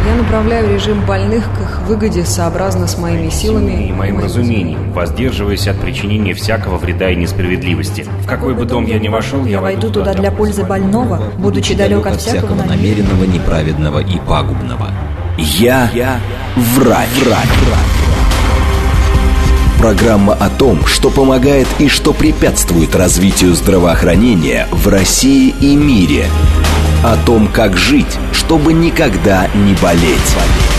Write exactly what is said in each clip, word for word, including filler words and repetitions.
Я направляю режим больных к их выгоде сообразно с моими силами и моим разумением, воздерживаясь от причинения всякого вреда и несправедливости. В какой бы дом я ни вошел, я войду туда для пользы больного, будучи далек от всякого намеренного, неправедного и пагубного. Я, я врач. врач. Программа о том, что помогает и что препятствует развитию здравоохранения в России и мире. О том, как жить, чтобы никогда не болеть.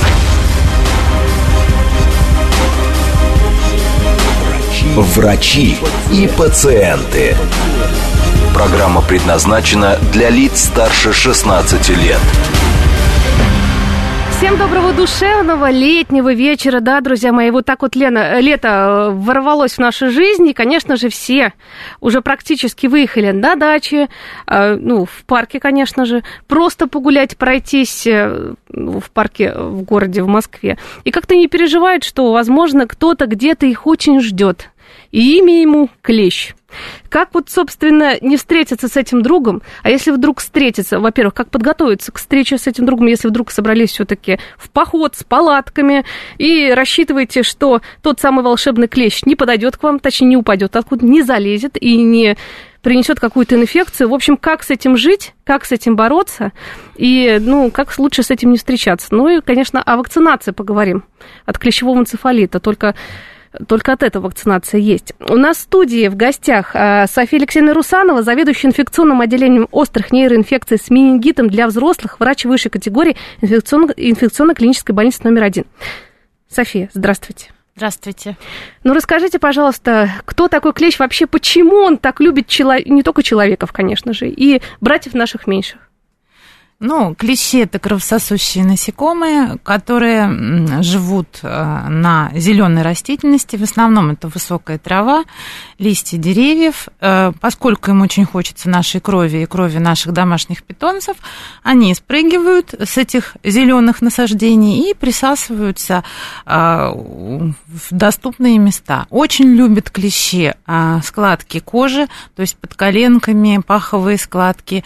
Врачи и пациенты. Программа предназначена для лиц старше шестнадцати лет. Всем доброго душевного летнего вечера, да, друзья мои. Вот так вот Лена, лето ворвалось в нашу жизнь, и, конечно же, все уже практически выехали на дачи, ну, в парке, конечно же, просто погулять, пройтись в парке в городе, в Москве. И как-то не переживают, что, возможно, кто-то где-то их очень ждет. И имя ему Клещ. Как вот, собственно, не встретиться с этим другом? А если вдруг встретиться, во-первых, как подготовиться к встрече с этим другом, если вдруг собрались все-таки в поход с палатками и рассчитываете, что тот самый волшебный клещ не подойдет к вам, точнее, не упадет, откуда не залезет и не принесет какую-то инфекцию. В общем, как с этим жить, как с этим бороться и, ну, как лучше с этим не встречаться. Ну и, конечно, о вакцинации поговорим от клещевого энцефалита, только... Только от этого вакцинация есть. У нас в студии в гостях София Алексеевна Русанова, заведующая инфекционным отделением острых нейроинфекций с менингитом для взрослых, врач высшей категории инфекционно-клинической больницы номер один. София, здравствуйте. Здравствуйте. Ну, расскажите, пожалуйста, кто такой клещ вообще, почему он так любит чело... не только человеков, конечно же, и братьев наших меньших? Ну, клещи – это кровососущие насекомые, которые живут на зеленой растительности. В основном это высокая трава, листья деревьев. Поскольку им очень хочется нашей крови и крови наших домашних питомцев, они спрыгивают с этих зеленых насаждений и присасываются в доступные места. Очень любят клещи складки кожи, то есть под коленками, паховые складки,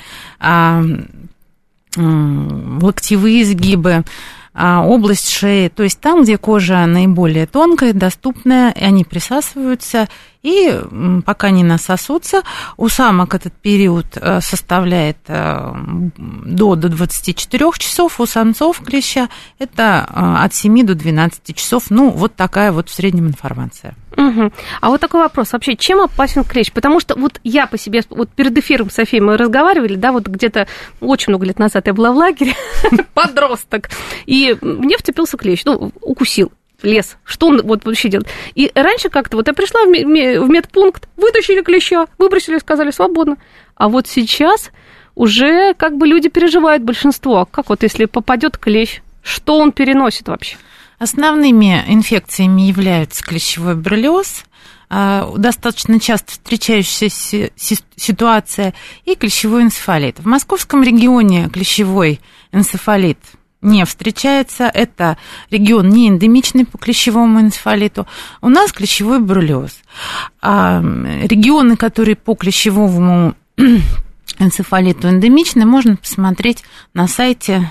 локтевые изгибы, область шеи, то есть там, где кожа наиболее тонкая, доступная, и они присасываются, и пока не насосутся, у самок этот период составляет до, до двадцати четырёх часов, у самцов клеща это от семи до двенадцати часов, ну, вот такая вот в среднем информация. Угу. А вот такой вопрос, вообще, чем опасен клещ? Потому что вот я по себе, вот перед эфиром с Софией мы разговаривали, да, вот где-то очень много лет назад я была в лагере, подросток, и мне вцепился клещ, ну, укусил. Лес, что он вот вообще делает? И раньше как-то, вот я пришла в медпункт, вытащили клеща, выбросили, сказали, свободно. А вот сейчас уже как бы люди переживают, большинство. Как вот если попадет клещ, что он переносит вообще? Основными инфекциями являются клещевой боррелиоз, достаточно часто встречающаяся ситуация, и клещевой энцефалит. В московском регионе клещевой энцефалит не встречается, это регион не эндемичный по клещевому энцефалиту. У нас клещевой боррелиоз. А регионы, которые по клещевому энцефалиту эндемичны, можно посмотреть на сайте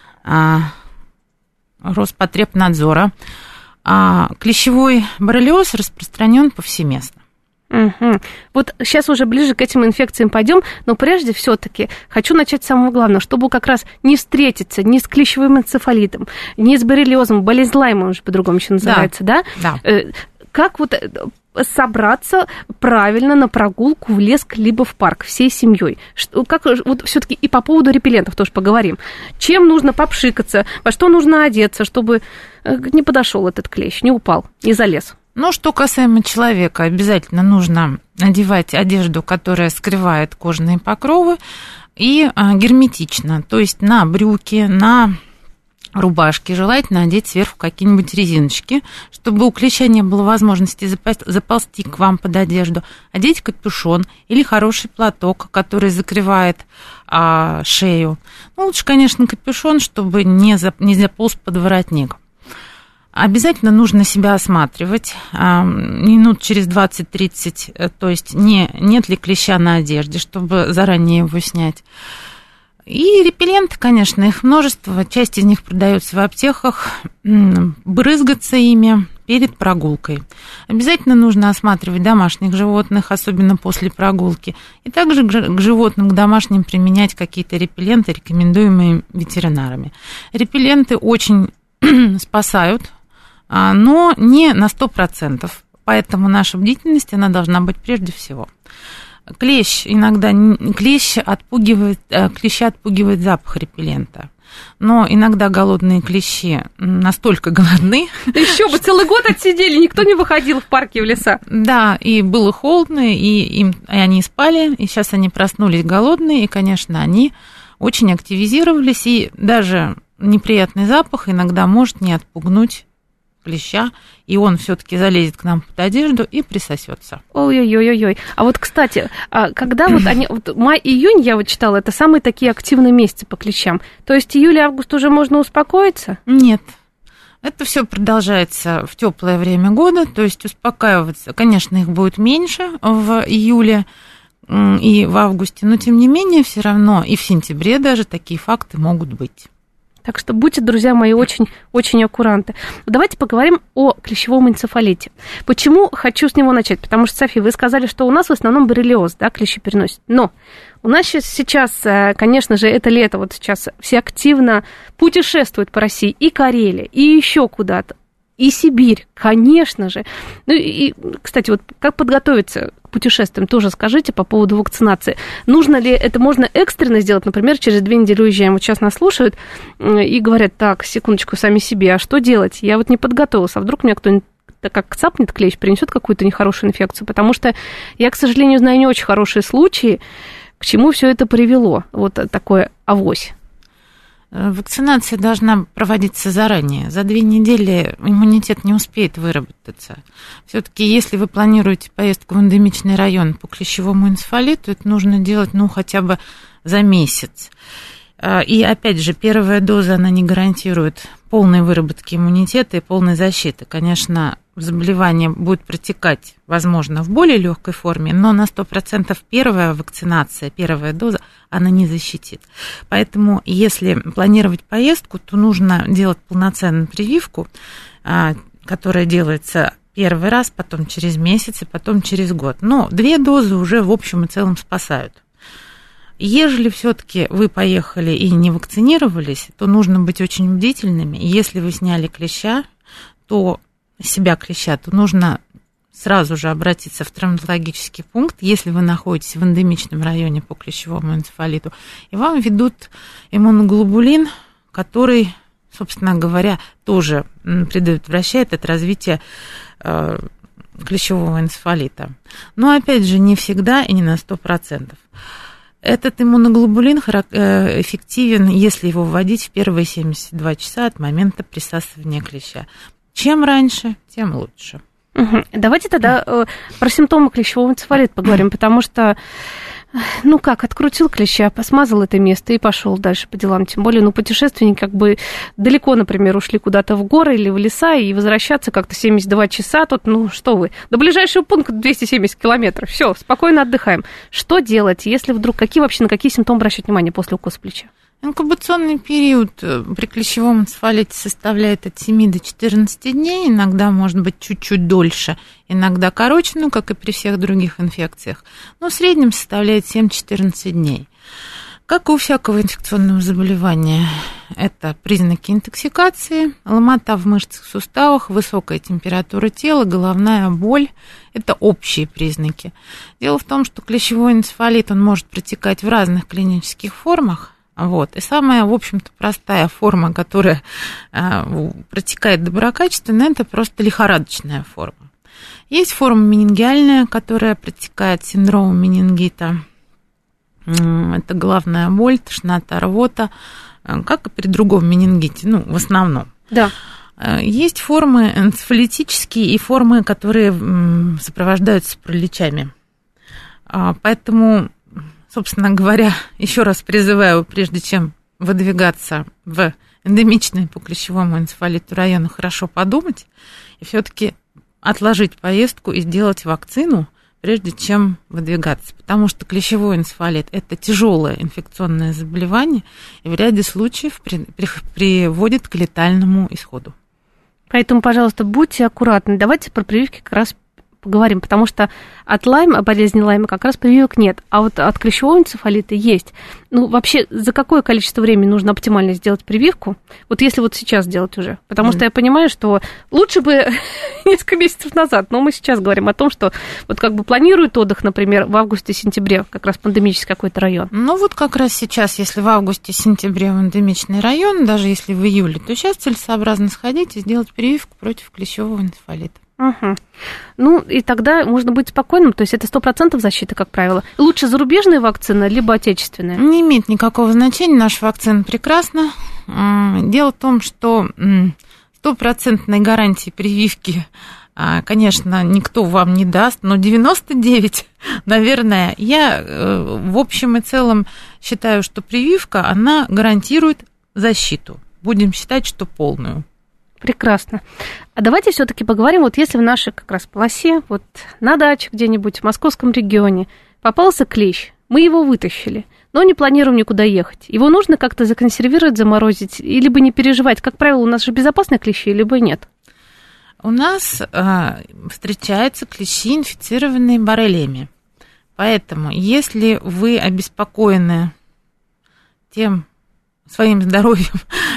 Роспотребнадзора. Клещевой боррелиоз распространен повсеместно. Угу. Вот сейчас уже ближе к этим инфекциям пойдем, но прежде все-таки хочу начать с самого главного, чтобы как раз не встретиться ни с клещевым энцефалитом, ни с боррелиозом, болезнь Лайма, он же по-другому еще называется, да? Да. да? Как вот собраться правильно на прогулку в лес либо в парк всей семьей? Как вот все-таки и по поводу репеллентов тоже поговорим. Чем нужно попшикаться, во что нужно одеться, чтобы не подошел этот клещ, не упал, не залез? Ну, что касаемо человека, обязательно нужно надевать одежду, которая скрывает кожные покровы, и герметично, то есть на брюки, на рубашки желательно одеть сверху какие-нибудь резиночки, чтобы у клеща не было возможности заползти к вам под одежду. Одеть капюшон или хороший платок, который закрывает а, шею. Ну, лучше, конечно, капюшон, чтобы не, зап- не заполз под воротник. Обязательно нужно себя осматривать а, минут через двадцать-тридцать, то есть не, нет ли клеща на одежде, чтобы заранее его снять. И репелленты, конечно, их множество. Часть из них продается в аптеках. Брызгаться ими перед прогулкой. Обязательно нужно осматривать домашних животных, особенно после прогулки. И также к животным, к домашним применять какие-то репелленты, рекомендуемые ветеринарами. Репелленты очень спасают, но не на сто процентов. Поэтому наша бдительность, она должна быть прежде всего. Клещ иногда, клещ отпугивает, клеща отпугивает запах репеллента. Но иногда голодные клещи настолько голодны. Да еще бы, целый год отсидели, никто не выходил в парки и в леса. Да, и было холодно, и, им, и они спали, и сейчас они проснулись голодные, и, конечно, они очень активизировались, и даже неприятный запах иногда может не отпугнуть клеща, и он все-таки залезет к нам под одежду и присосется. Ой-ой-ой-ой. А вот, кстати, когда вот они... Вот май-июнь, я вот читала, это самые такие активные месяцы по клещам. То есть июль-август уже можно успокоиться? Нет. Это все продолжается в теплое время года, то есть успокаиваться. Конечно, их будет меньше в июле и в августе, но тем не менее все равно и в сентябре даже такие факты могут быть. Так что будьте, друзья мои, очень-очень аккуратны. Давайте поговорим о клещевом энцефалите. Почему хочу с него начать? Потому что, София, вы сказали, что у нас в основном боррелиоз, да, клещи переносят. Но у нас сейчас, конечно же, это лето, вот сейчас все активно путешествуют по России, и Карелия, и еще куда-то, и Сибирь, конечно же. Ну и, кстати, вот как подготовиться к путешествиям, тоже скажите по поводу вакцинации. Нужно ли, это можно экстренно сделать, например, через две недели уезжаем, вот сейчас нас слушают и говорят, так, секундочку, сами себе, а что делать? Я вот не подготовилась, а вдруг меня кто-нибудь как цапнет клещ, принесет какую-то нехорошую инфекцию, потому что я, к сожалению, знаю не очень хорошие случаи, к чему все это привело, вот такое авось. Вакцинация должна проводиться заранее. За две недели иммунитет не успеет выработаться. Все-таки, если вы планируете поездку в эндемичный район по клещевому энцефалиту, это нужно делать, ну, хотя бы за месяц. И, опять же, первая доза, она не гарантирует полной выработки иммунитета и полной защиты. Конечно, заболевание будет протекать, возможно, в более легкой форме, но на сто процентов первая вакцинация, первая доза, она не защитит. Поэтому, если планировать поездку, то нужно делать полноценную прививку, которая делается первый раз, потом через месяц и потом через год. Но две дозы уже в общем и целом спасают. Ежели все-таки вы поехали и не вакцинировались, то нужно быть очень бдительными. Если вы сняли клеща, то себя клеща, то нужно сразу же обратиться в травматологический пункт, если вы находитесь в эндемичном районе по клещевому энцефалиту, и вам ведут иммуноглобулин, который, собственно говоря, тоже предотвращает от развития клещевого энцефалита. Но, опять же, не всегда и не на сто процентов. Этот иммуноглобулин эффективен, если его вводить в первые семьдесят два часа от момента присасывания клеща. Чем раньше, тем лучше. Угу. Давайте тогда э, про симптомы клещевого энцефалита поговорим, потому что, ну как, открутил клеща, посмазал это место и пошел дальше по делам. Тем более, ну, путешественники как бы далеко, например, ушли куда-то в горы или в леса, и возвращаться как-то семьдесят два часа, тут, ну, что вы, до ближайшего пункта двести семьдесят километров, все, спокойно отдыхаем. Что делать, если вдруг, какие вообще, на какие симптомы обращать внимание после укуса плеча? Инкубационный период при клещевом энцефалите составляет от семи до четырнадцати дней, иногда может быть чуть-чуть дольше, иногда короче, ну, как и при всех других инфекциях, но в среднем составляет семь-четырнадцать дней. Как и у всякого инфекционного заболевания, это признаки интоксикации, ломота в мышцах, суставах, высокая температура тела, головная боль – это общие признаки. Дело в том, что клещевой энцефалит, он может протекать в разных клинических формах. Вот. И самая, в общем-то, простая форма, которая э, протекает доброкачественно, это просто лихорадочная форма. Есть форма менингиальная, которая протекает синдромом менингита. Это головная боль, тошнота, рвота, как и при другом менингите, ну, в основном. Да. Есть формы энцефалитические и формы, которые сопровождаются параличами. Поэтому... Собственно говоря, еще раз призываю, прежде чем выдвигаться в эндемичные по клещевому энцефалиту районы, хорошо подумать и все-таки отложить поездку и сделать вакцину прежде чем выдвигаться, потому что клещевой энцефалит – это тяжелое инфекционное заболевание и в ряде случаев при, при, приводит к летальному исходу. Поэтому, пожалуйста, будьте аккуратны. Давайте про прививки как раз поговорим, потому что от лайма, болезни лайма как раз прививок нет, а вот от клещевого энцефалита есть. Ну, вообще, за какое количество времени нужно оптимально сделать прививку? Вот если вот сейчас сделать уже. Потому mm. что я понимаю, что лучше бы несколько месяцев назад, но мы сейчас говорим о том, что вот как бы планируют отдых, например, в августе-сентябре, как раз пандемический какой-то район. Ну, вот как раз сейчас, если в августе-сентябре эндемичный район, даже если в июле, то сейчас целесообразно сходить и сделать прививку против клещевого энцефалита. Угу. Ну, и тогда можно быть спокойным, то есть это сто процентов защита, как правило. Лучше зарубежная вакцина, либо отечественная? Не имеет никакого значения, наша вакцина прекрасна. Дело в том, что стопроцентной гарантии прививки, конечно, никто вам не даст, но девяносто девять, наверное, я в общем и целом считаю, что прививка, она гарантирует защиту. Будем считать, что полную. Прекрасно. А давайте все-таки поговорим, вот если в нашей как раз полосе, вот на даче где-нибудь в московском регионе попался клещ, мы его вытащили, но не планируем никуда ехать. Его нужно как-то законсервировать, заморозить, или бы не переживать? Как правило, у нас же безопасные клещи, либо нет? У нас э, встречаются клещи, инфицированные боррелиями. Поэтому, если вы обеспокоены тем, своим здоровьем.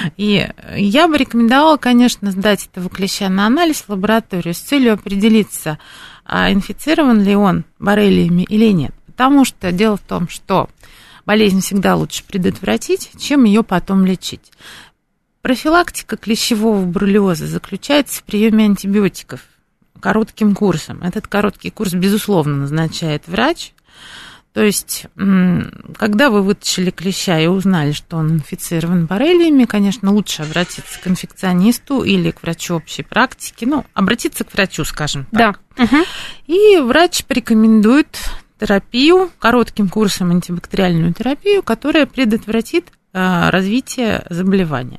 И я бы рекомендовала, конечно, сдать этого клеща на анализ в лабораторию с целью определиться, инфицирован ли он боррелиями или нет. Потому что дело в том, что болезнь всегда лучше предотвратить, чем ее потом лечить. Профилактика клещевого боррелиоза заключается в приеме антибиотиков коротким курсом. Этот короткий курс, безусловно, назначает врач. То есть, когда вы вытащили клеща и узнали, что он инфицирован боррелиями, конечно, лучше обратиться к инфекционисту или к врачу общей практики. Ну, обратиться к врачу, скажем так. Да. Угу. И врач порекомендует терапию, коротким курсом антибактериальную терапию, которая предотвратит развитие заболевания.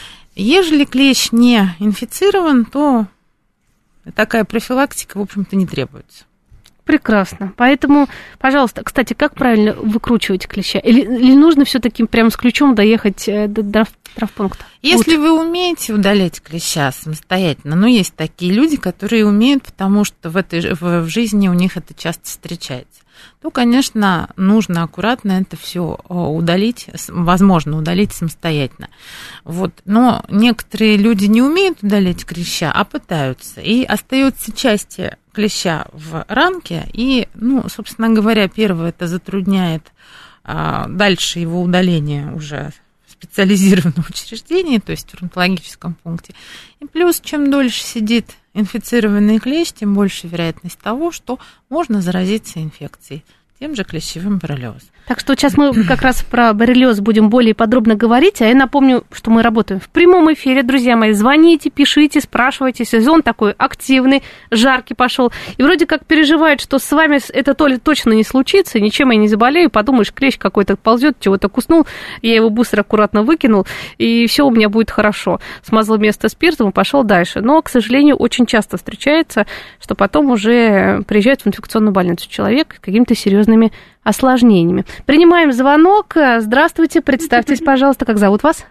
Ежели клещ не инфицирован, то такая профилактика, в общем-то, не требуется. Прекрасно. Поэтому, пожалуйста, кстати, как правильно выкручивать клеща? Или, или нужно все-таки прям с ключом доехать до, до травмпункта? Если Лучше. Вы умеете удалять клеща самостоятельно, но есть такие люди, которые умеют, потому что в, этой, в, в жизни у них это часто встречается, то, конечно, нужно аккуратно это все удалить, возможно, удалить самостоятельно. Вот. Но некоторые люди не умеют удалять клеща, а пытаются. И остается части клеща в ранке, и, ну, собственно говоря, первое, это затрудняет а, дальше его удаление уже в специализированном учреждении, то есть в травматологическом пункте. И плюс, чем дольше сидит инфицированный клещ, тем больше вероятность того, что можно заразиться инфекцией, тем же клещевым боррелиозом. Так что сейчас мы как раз про боррелиоз будем более подробно говорить, а я напомню, что мы работаем в прямом эфире, друзья мои, звоните, пишите, спрашивайте, сезон такой активный, жаркий пошел, и вроде как переживают, что с вами это то ли точно не случится, ничем я не заболею, подумаешь, клещ какой-то ползет, чего-то куснул, я его быстро, аккуратно выкинул, и все у меня будет хорошо. Смазал место спиртом и пошел дальше. Но, к сожалению, очень часто встречается, что потом уже приезжает в инфекционную больницу человек с какими-то серьезными осложнениями. Принимаем звонок. Здравствуйте, представьтесь, пожалуйста, как зовут вас?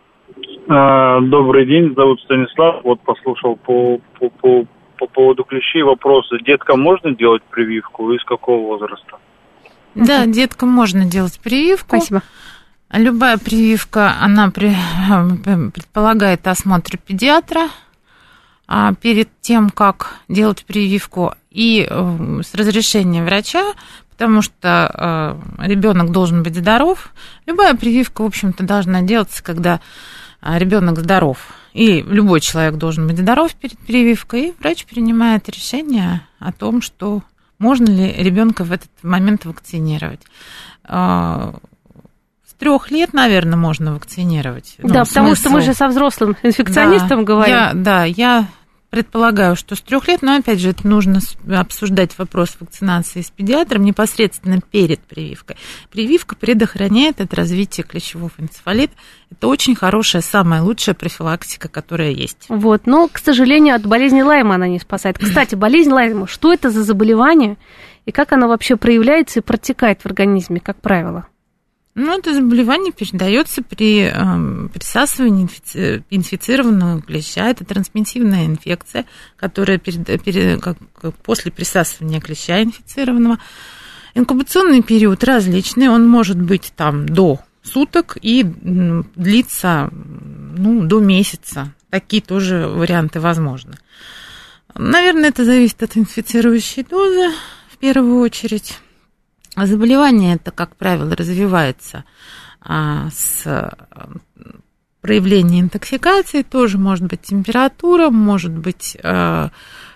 Добрый день, зовут Станислав. Вот послушал по, по, по, по поводу клещей вопросы. Деткам можно делать прививку и с какого возраста? Да, деткам можно делать прививку. Спасибо. Любая прививка, она предполагает осмотр педиатра перед тем, как делать прививку, и с разрешения врача, потому что э, ребенок должен быть здоров. Любая прививка, в общем-то, должна делаться, когда ребенок здоров. И любой человек должен быть здоров перед прививкой, и врач принимает решение о том, что можно ли ребенка в этот момент вакцинировать. Э, с трех лет, наверное, можно вакцинировать. Да, ну, потому смысл... что мы же со взрослым инфекционистом да, говорим. Я, да, я... предполагаю, что с трех лет, но опять же, это нужно обсуждать вопрос вакцинации с педиатром непосредственно перед прививкой. Прививка предохраняет от развития клещевого энцефалита. Это очень хорошая, самая лучшая профилактика, которая есть. Вот, но, к сожалению, от болезни Лайма она не спасает. Кстати, болезнь Лайма, что это за заболевание? И как оно вообще проявляется и протекает в организме, как правило? Ну, это заболевание передается при э, присасывании инфици... инфицированного клеща. Это трансмиссивная инфекция, которая перед... Перед... Как... после присасывания клеща инфицированного. Инкубационный период различный, он может быть там до суток и длится ну, до месяца. Такие тоже варианты возможны. Наверное, это зависит от инфицирующей дозы в первую очередь. Заболевание это, как правило, развивается а, с проявлением интоксикации. Тоже может быть температура, может быть а,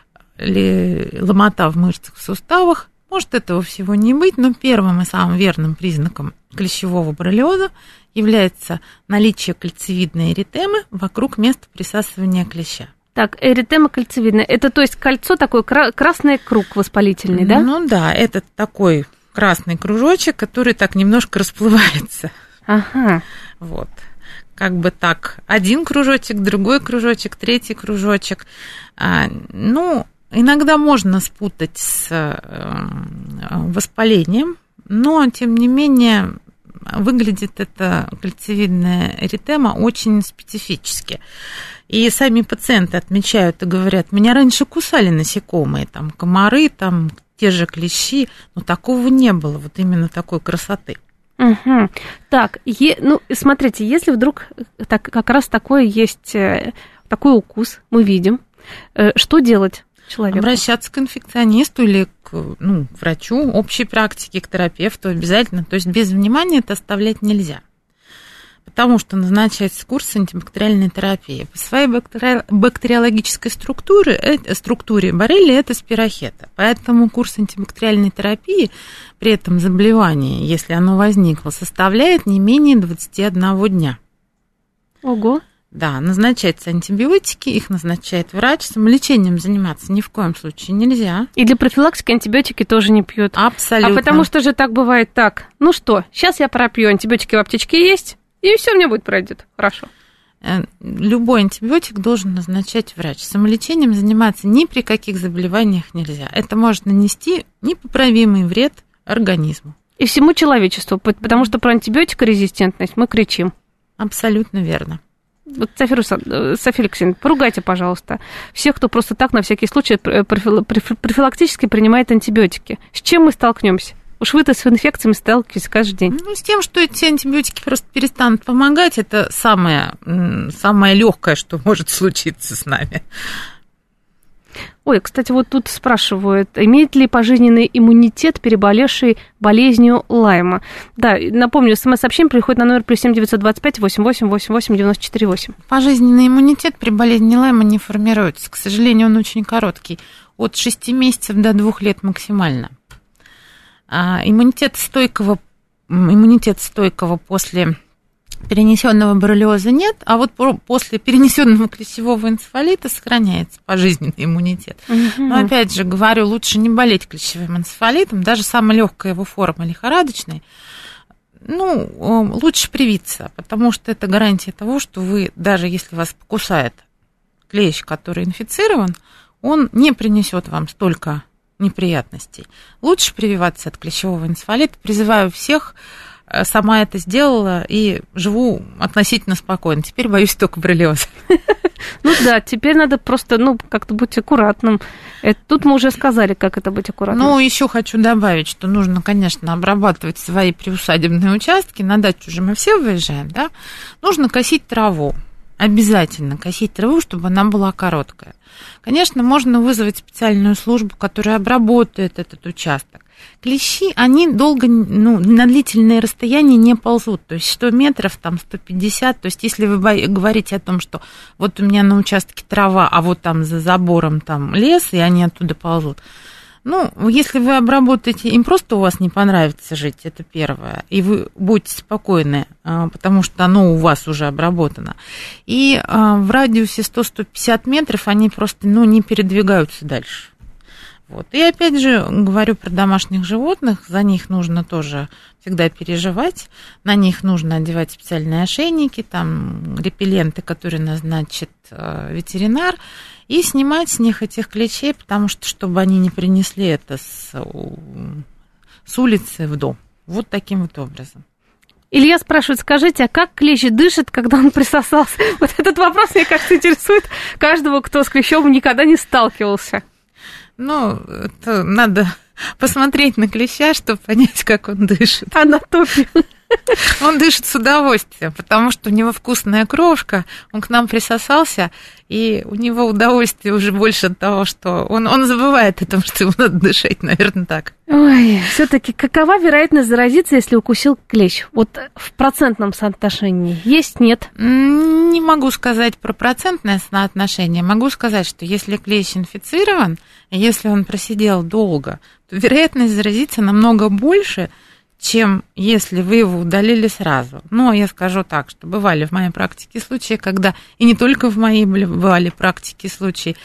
ломота в мышцах, в суставах. Может этого всего не быть, но первым и самым верным признаком клещевого боррелиоза является наличие кольцевидной эритемы вокруг места присасывания клеща. Так, эритема кольцевидная. Это, то есть, кольцо такой, красный круг воспалительный, да? Ну да, это такой красный кружочек, который так немножко расплывается. Ага. Вот. Как бы так, один кружочек, другой кружочек, третий кружочек. А, ну, иногда можно спутать с воспалением, но, тем не менее, выглядит эта кольцевидная эритема очень специфически. И сами пациенты отмечают и говорят, меня раньше кусали насекомые, там комары, там те же клещи, но такого не было, вот именно такой красоты. Угу. Так, е, ну, смотрите, если вдруг так, как раз такое есть, такой укус мы видим, что делать человеку? Обращаться к инфекционисту или к ну, врачу общей практики, к терапевту обязательно, то есть без внимания это оставлять нельзя. Потому что назначается курс антибактериальной терапии. По своей бактери... бактериологической структуре, э, структуре боррелии это спирохета. Поэтому курс антибактериальной терапии при этом заболевании, если оно возникло, составляет не менее двадцать один дня. Ого! Да, назначаются антибиотики, их назначает врач. Самолечением заниматься ни в коем случае нельзя. И для профилактики антибиотики тоже не пьют. Абсолютно. А потому что же так бывает так. Ну что, сейчас я пропью, антибиотики в аптечке есть, и все у меня будет пройдет. Хорошо. Любой антибиотик должен назначать врач. Самолечением заниматься ни при каких заболеваниях нельзя. Это может нанести непоправимый вред организму. И всему человечеству, потому что про антибиотикорезистентность мы кричим. Абсолютно верно. Вот, София, София Алексеевна, поругайте, пожалуйста, всех, кто просто так, на всякий случай, профилактически принимает антибиотики. С чем мы столкнемся? Уж вы-то с инфекциями сталкиваетесь каждый день. Ну, с тем, что эти антибиотики просто перестанут помогать, это самое, самое легкое, что может случиться с нами. Ой, кстати, вот тут спрашивают, имеет ли пожизненный иммунитет переболевший болезнью Лайма? Да, напомню, смс-сообщение приходит на номер плюс семь девятьсот двадцать пять восемьдесят восемь восемьдесят восемь девяносто четыре восемь. Пожизненный иммунитет при болезни Лайма не формируется. К сожалению, он очень короткий. От шести месяцев до двух лет максимально. А иммунитет стойкого, иммунитет стойкого после перенесенного боррелиоза нет, а вот после перенесенного клещевого энцефалита сохраняется пожизненный иммунитет. Uh-huh. Но опять же говорю, лучше не болеть клещевым энцефалитом, даже самая легкая его форма лихорадочной, ну, лучше привиться, потому что это гарантия того, что вы, даже если вас покусает клещ, который инфицирован, он не принесет вам столько неприятностей. Лучше прививаться от клещевого энцефалита. Призываю всех, сама это сделала и живу относительно спокойно. Теперь боюсь только боррелиоза. Ну да, теперь надо просто, ну, как-то быть аккуратным. Это, тут мы уже сказали, как это быть аккуратным. Ну, еще хочу добавить, что нужно, конечно, обрабатывать свои приусадебные участки. На дачу же мы все выезжаем, да? Нужно косить траву. Обязательно косить траву, чтобы она была короткая. Конечно, можно вызвать специальную службу, которая обработает этот участок. Клещи, они долго, ну, на длительные расстояния не ползут, то есть сто метров, там сто пятьдесят, то есть если вы говорите о том, что вот у меня на участке трава, а вот там за забором там лес, и они оттуда ползут, ну, если вы обработаете, им просто у вас не понравится жить, это первое, и вы будете спокойны, потому что оно у вас уже обработано. И в радиусе сто - сто пятьдесят метров они просто, ну, не передвигаются дальше. Вот. И опять же, говорю про домашних животных, за них нужно тоже всегда переживать, на них нужно одевать специальные ошейники, там, репелленты, которые назначит э, ветеринар, и снимать с них этих клещей, потому что, чтобы они не принесли это с, с улицы в дом. Вот таким вот образом. Илья спрашивает, скажите, а как клещ дышит, когда он присосался? Вот этот вопрос, мне кажется, интересует каждого, кто с клещом никогда не сталкивался. Ну, это надо посмотреть на клеща, чтобы понять, как он дышит. Анатомию. Он дышит с удовольствием, потому что у него вкусная кровушка, он к нам присосался, и у него удовольствие уже больше от того, что он, он забывает о том, что ему надо дышать, наверное, так. Ой, все-таки какова вероятность заразиться, если укусил клещ? Вот в процентном соотношении есть, нет? Не могу сказать про процентное соотношение, могу сказать, что если клещ инфицирован, если он просидел долго, то вероятность заразиться намного больше, чем если вы его удалили сразу. Но я скажу так, что бывали в моей практике случаи, когда, и не только в моей бывали практике случаи,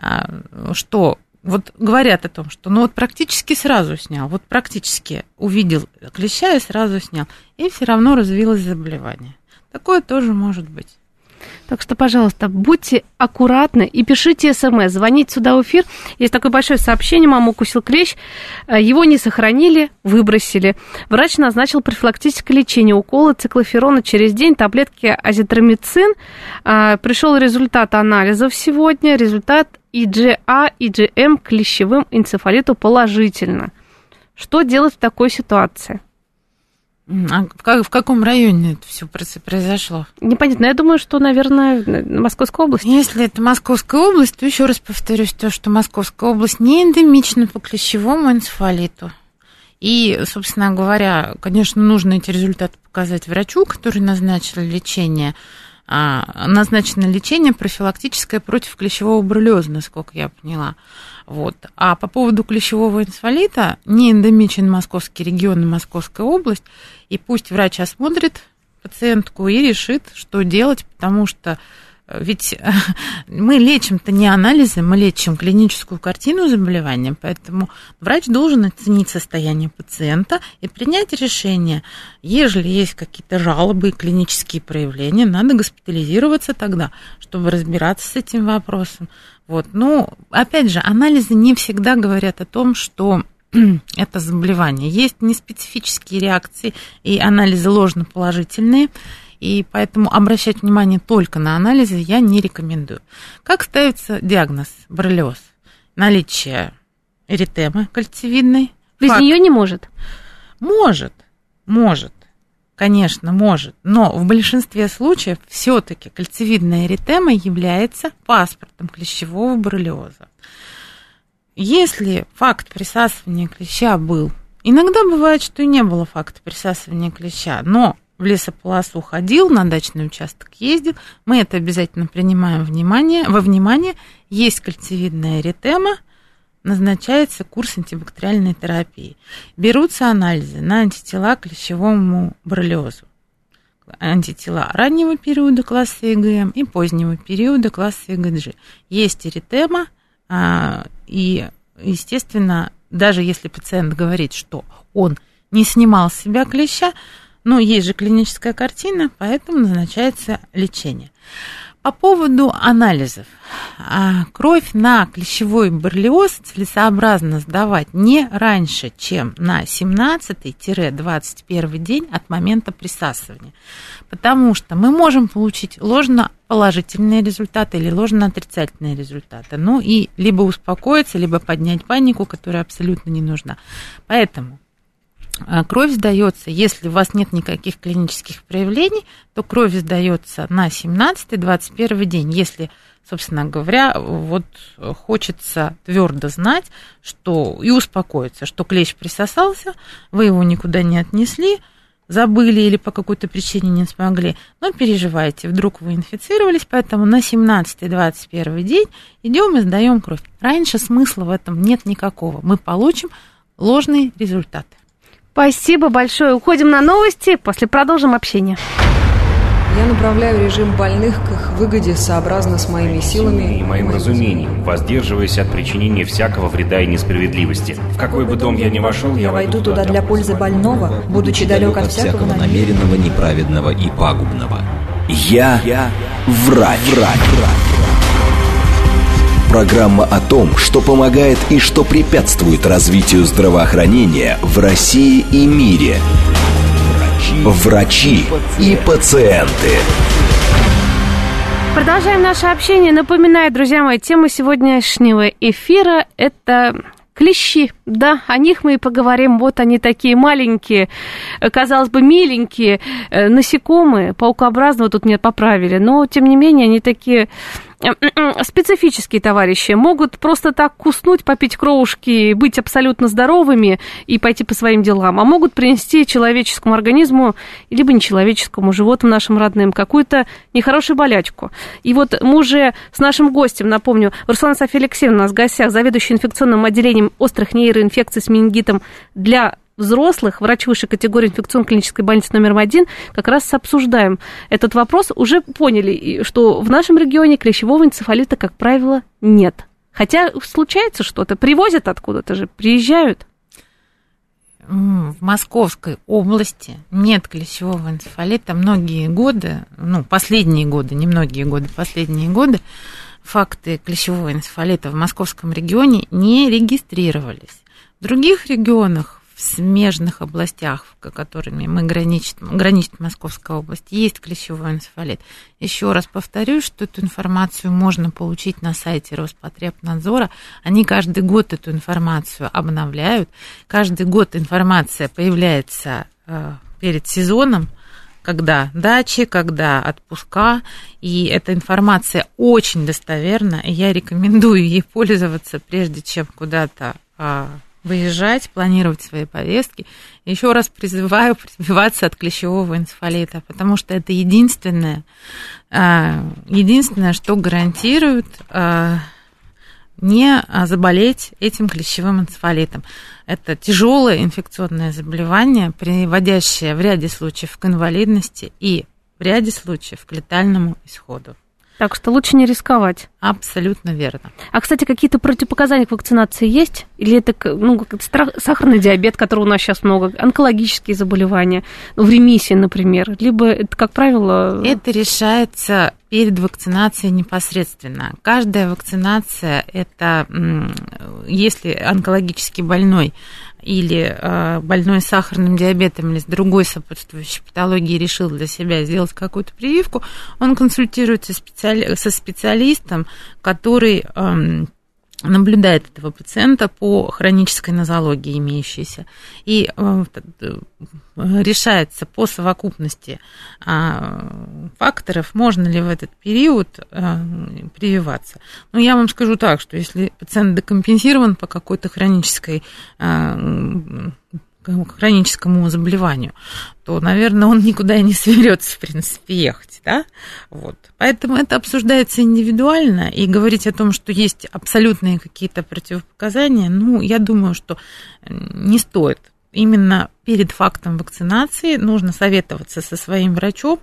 что вот говорят о том, что ну вот практически сразу снял, вот практически увидел клеща и сразу снял, и все равно развилось заболевание. Такое тоже может быть. Так что, пожалуйста, будьте аккуратны и пишите смс, звоните сюда в эфир. Есть такое большое сообщение, мама укусил клещ, его не сохранили, выбросили. Врач назначил профилактическое лечение, уколы циклоферона через день, таблетки азитромицин. Пришел результат анализов сегодня, результат и джи эй, и джи эм клещевым энцефалиту положительно. Что делать в такой ситуации? А в, как, в каком районе это все произошло? Непонятно. Я думаю, что, наверное, Московская область. Если это Московская область, то еще раз повторюсь, то, что Московская область не эндемична по клещевому энцефалиту. И, собственно говоря, конечно, нужно эти результаты показать врачу, который назначил лечение. А, назначено лечение профилактическое против клещевого боррелиоза, насколько я поняла. Вот. А по поводу клещевого энцефалита не эндемичен московский регион и Московская область, и пусть врач осмотрит пациентку и решит, что делать, потому что ведь мы лечим-то не анализы, мы лечим клиническую картину заболевания, поэтому врач должен оценить состояние пациента и принять решение. Если есть какие-то жалобы и клинические проявления, надо госпитализироваться тогда, чтобы разбираться с этим вопросом. Вот. Но, опять же, анализы не всегда говорят о том, что это заболевание. Есть неспецифические реакции и анализы ложноположительные, и поэтому обращать внимание только на анализы я не рекомендую. Как ставится диагноз боррелиоз? Наличие эритемы кольцевидной. Без Факт. нее не может? Может, может, конечно, может. Но в большинстве случаев все-таки кольцевидная эритема является паспортом клещевого боррелиоза. Если факт присасывания клеща был, иногда бывает, что и не было факта присасывания клеща, но в лесополосу ходил, на дачный участок ездил, мы это обязательно принимаем внимание, во внимание. Есть кольцевидная эритема, назначается курс антибактериальной терапии. Берутся анализы на антитела к клещевому боррелиозу. Антитела раннего периода класса ИгМ и позднего периода класса ИгДЖ. Есть эритема, и, естественно, даже если пациент говорит, что он не снимал с себя клеща, но есть же клиническая картина, поэтому назначается лечение. По поводу анализов. Кровь на клещевой боррелиоз целесообразно сдавать не раньше, чем на семнадцатый-двадцать первый день от момента присасывания. Потому что мы можем получить ложноположительные результаты или ложноотрицательные результаты. Ну и либо успокоиться, либо поднять панику, которая абсолютно не нужна. Поэтому кровь сдается, если у вас нет никаких клинических проявлений, то кровь сдается на семнадцатый-двадцать первый день. Если, собственно говоря, вот хочется твердо знать, что и успокоиться, что клещ присосался, вы его никуда не отнесли, забыли или по какой-то причине не смогли, но переживаете, вдруг вы инфицировались, поэтому на семнадцатый-двадцать первый день идем и сдаем кровь. Раньше смысла в этом нет никакого. Мы получим ложные результаты. Спасибо большое. Уходим на новости, после продолжим общение. Я направляю режим больных к их выгоде сообразно с моими силами и моим разумением, воздерживаясь от причинения всякого вреда и несправедливости. В какой бы дом я ни вошел, Я войду туда для пользы больного, будучи далек от всякого намеренного, неправедного и пагубного. Я, я врач. врач. Программа о том, что помогает и что препятствует развитию здравоохранения в России и мире. Врачи и пациенты. Продолжаем наше общение. Напоминаю, друзья мои, тема сегодняшнего эфира – это клещи. Да, о них мы и поговорим. Вот они такие маленькие, казалось бы, миленькие насекомые, паукообразного тут меня поправили, но, тем не менее, они такие специфические товарищи. Могут просто так куснуть, попить кровушки, быть абсолютно здоровыми и пойти по своим делам. А могут принести человеческому организму, либо нечеловеческому, животным нашим родным, какую-то нехорошую болячку. И вот мы уже с нашим гостем, напомню, Руслана Софья Алексеевна у нас в гостях, заведующий инфекционным отделением острых нейроинфекций с менингитом для взрослых, врач высшей категории инфекционно-клинической больницы номер один, как раз обсуждаем этот вопрос. Уже поняли, что в нашем регионе клещевого энцефалита, как правило, нет. Хотя случается что-то, привозят откуда-то же, приезжают. В Московской области нет клещевого энцефалита многие годы, ну, последние годы, не многие годы, последние годы, факты клещевого энцефалита в московском регионе не регистрировались. В других регионах, в смежных областях, с которыми мы граничим, граничит Московская область, есть клещевой энцефалит. Еще раз повторюсь, что эту информацию можно получить на сайте Роспотребнадзора. Они каждый год эту информацию обновляют. Каждый год информация появляется э, перед сезоном, когда дачи, когда отпуска, и эта информация очень достоверна, и я рекомендую ей пользоваться, прежде чем куда-то э, выезжать, планировать свои повестки. Еще раз призываю прививаться от клещевого энцефалита, потому что это единственное, единственное, что гарантирует не заболеть этим клещевым энцефалитом. Это тяжелое инфекционное заболевание, приводящее в ряде случаев к инвалидности и в ряде случаев к летальному исходу. Так что лучше не рисковать. Абсолютно верно. А, кстати, какие-то противопоказания к вакцинации есть? Или это, ну, сахарный диабет, которого у нас сейчас много, онкологические заболевания, ну, в ремиссии, например? Либо это, как правило... Это решается перед вакцинацией непосредственно. Каждая вакцинация, это если онкологически больной или э, больной с сахарным диабетом или с другой сопутствующей патологией решил для себя сделать какую-то прививку, он консультируется специали... со специалистом, который э, наблюдает этого пациента по хронической нозологии имеющейся, и э, решается по совокупности э, факторов, можно ли в этот период э, прививаться. Но я вам скажу так, что если пациент декомпенсирован по какой-то хронической э, хроническому заболеванию, то, наверное, он никуда и не соберется, в принципе, ехать, да? Вот. Поэтому это обсуждается индивидуально, и говорить о том, что есть абсолютные какие-то противопоказания, ну, я думаю, что не стоит. Именно перед фактом вакцинации нужно советоваться со своим врачом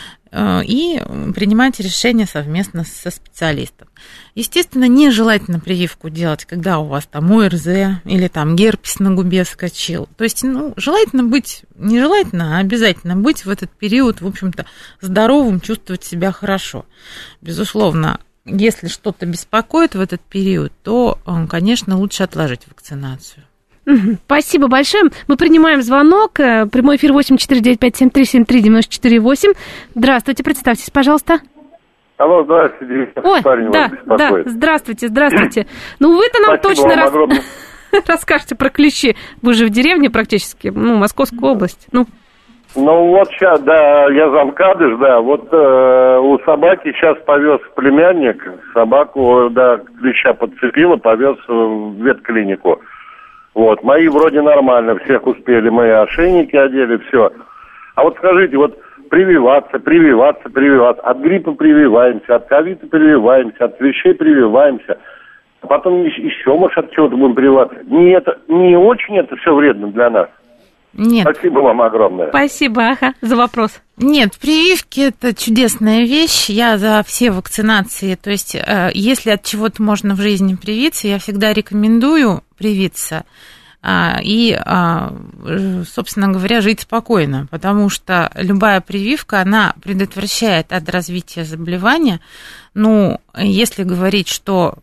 и принимать решение совместно со специалистом. Естественно, нежелательно прививку делать, когда у вас там ОРЗ или там герпес на губе вскочил. То есть, ну, желательно быть, не желательно, а обязательно быть в этот период, в общем-то, здоровым, чувствовать себя хорошо. Безусловно, если что-то беспокоит в этот период, то, конечно, лучше отложить вакцинацию. Спасибо большое. Мы принимаем звонок. Прямой эфир восемь четыре девять пять семь три семь три девять четыре восемь. Здравствуйте, представьтесь, пожалуйста. Алло, здравствуйте. Ой, парень да, да, здравствуйте, здравствуйте. Ну, вы-то нам Спасибо точно рас... расскажете про клещи. Вы же в деревне практически, ну, Московская область. Ну, ну вот сейчас, да, я замкадыш, да, вот э, у собаки сейчас повез племянник, собаку, да, клеща подцепила, повез в ветклинику. Вот, мои вроде нормально, всех успели, мои ошейники одели, все. А вот скажите, вот прививаться, прививаться, прививаться, от гриппа прививаемся, от ковида прививаемся, от клещей прививаемся, а потом еще, может, от чего-то будем прививаться. Не, это, не очень это все вредно для нас. Нет. Спасибо вам огромное. Спасибо, ага, за вопрос. Нет, прививки – это чудесная вещь. Я за все вакцинации. То есть, если от чего-то можно в жизни привиться, я всегда рекомендую привиться и, собственно говоря, жить спокойно, потому что любая прививка, она предотвращает от развития заболевания. Ну, если говорить, что,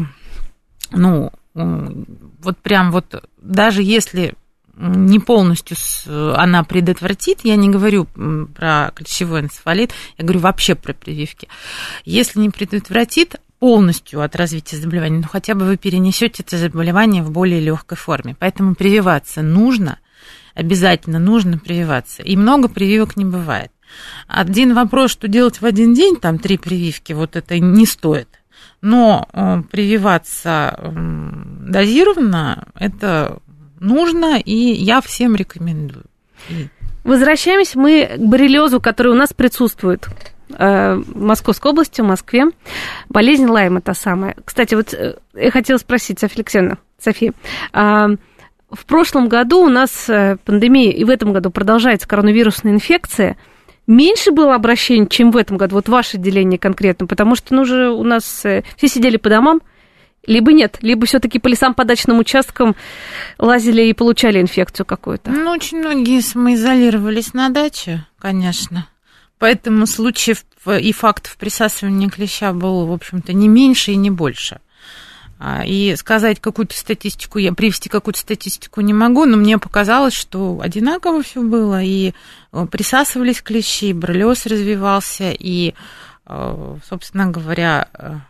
ну, вот прям вот даже если не полностью она предотвратит, я не говорю про клещевой энцефалит, я говорю вообще про прививки. Если не предотвратит полностью от развития заболевания, ну хотя бы вы перенесете это заболевание в более легкой форме. Поэтому прививаться нужно, обязательно нужно прививаться. И много прививок не бывает. Один вопрос, что делать в один день, там три прививки, вот это не стоит. Но прививаться дозированно, это нужно, и я всем рекомендую. Возвращаемся мы к боррелиозу, который у нас присутствует в Московской области, в Москве. Болезнь Лайма та самая. Кстати, вот я хотела спросить, Софья Алексеевна, София, в прошлом году у нас пандемия, и в этом году продолжается коронавирусная инфекция. Меньше было обращений, чем в этом году, вот ваше отделение конкретно, потому что ну, уже у нас все сидели по домам, либо нет, либо все-таки по лесам, по дачным участкам лазили и получали инфекцию какую-то. Ну, очень многие самоизолировались на даче, конечно. Поэтому случаев и фактов присасывания клеща было, в общем-то, не меньше и не больше. И сказать какую-то статистику, я привести какую-то статистику не могу, но мне показалось, что одинаково все было, и присасывались клещи, и боррелиоз развивался, и, собственно говоря,